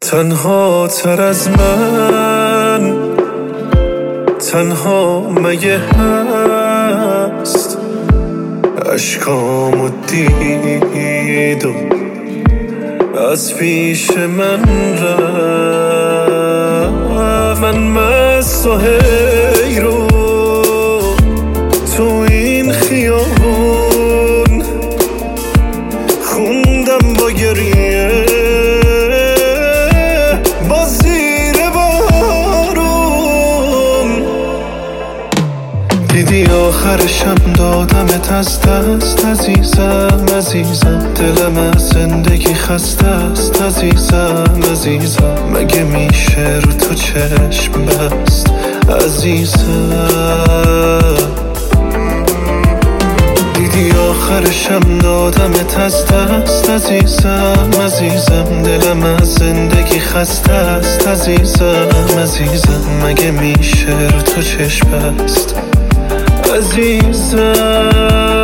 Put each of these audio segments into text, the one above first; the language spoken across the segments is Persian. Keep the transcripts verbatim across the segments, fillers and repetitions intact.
تنها تر از من تنها مگه هست اشکامو دید و از پیش من رفت. من مست و حیرون تو این خیابون خوندم با گریه با زیر بارون. دیدی آخرشم دادمت از دست عزیزم عزیزم، دلم از زندگی خسته است عزیزم عزیزم، مگه میشه رو تو چشم بست عزیزم. دیدی آخرشم دادمت از دست عزیزم عزیزم، دلم از زندگی خسته است عزیزم عزیزم، مگه میشه رو تو چشم بست عزیزم.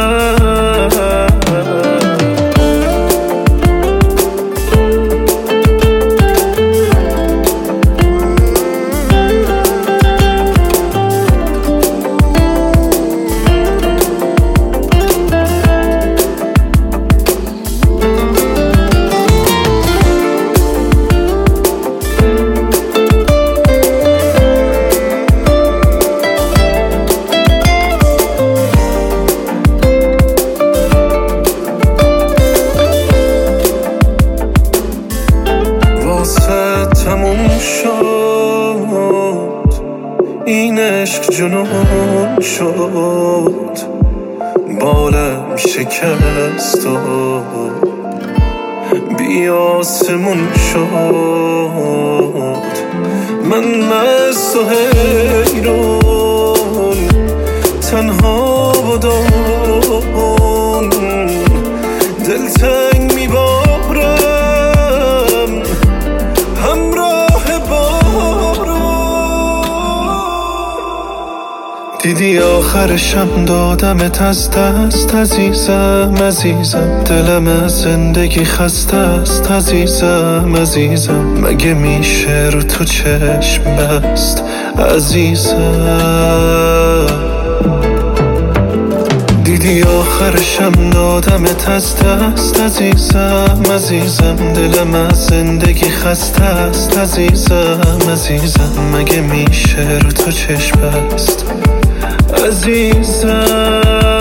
تموم شد این عشق جنون شد، بالم شکست و بی آسمون شد. من مست و حیرون تنها بودم، دلتنگ میبارم همراه بارون. دیدی آخرشم دادمت از دست عزیزم عزیزم، دلم از زندگی خسته است عزیزم عزیزم، مگه میشه رو تو چشم بست عزیزم. دیدی آخرشم دادمت از دست عزیزم عزیزم، دلم از زندگی خسته است عزیزم عزیزم، مگه میشه رو تو چشم بست عزیزم.